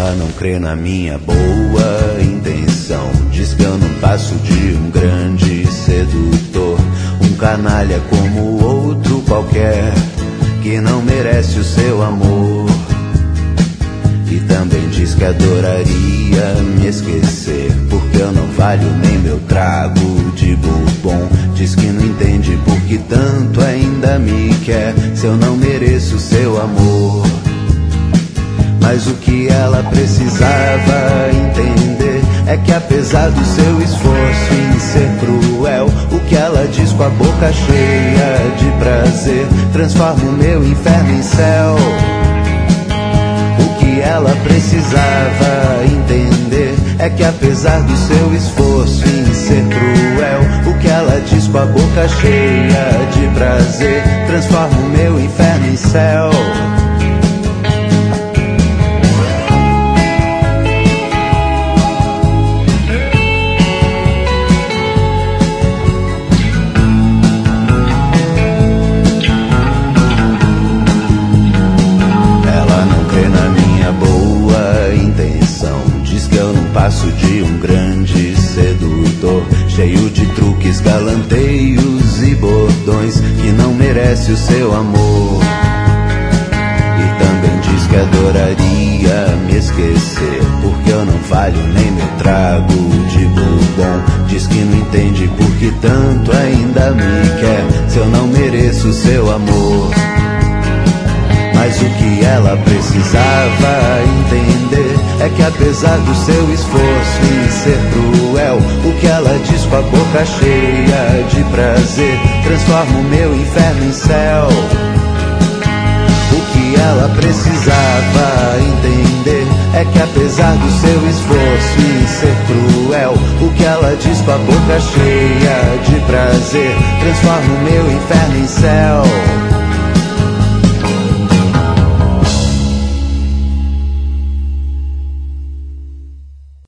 Ela não crê na minha boa intenção, diz que eu não passo de um grande sedutor, um canalha como outro qualquer, que não merece o seu amor. E também diz que adoraria me esquecer, porque eu não valho nem meu trago de bourbon. Diz que não entende por que tanto ainda me quer, se eu não mereço seu amor. Mas o que ela precisava entender é que apesar do seu esforço em ser cruel, o que ela diz com a boca cheia de prazer transforma o meu inferno em céu. O que ela precisava entender é que apesar do seu esforço em ser cruel, o que ela diz com a boca cheia de prazer transforma o meu inferno em céu. Passo de um grande sedutor, cheio de truques, galanteios e bordões, que não merece o seu amor. E também diz que adoraria me esquecer, porque eu não valho nem meu trago de bourbon. Diz que não entende por que tanto ainda me quer, se eu não mereço o seu amor. Mas o que ela precisava entender é que apesar do seu esforço em ser cruel, o que ela diz com a boca cheia de prazer transforma o meu inferno em céu. O que ela precisava entender é que apesar do seu esforço em ser cruel, o que ela diz com a boca cheia de prazer transforma o meu inferno em céu.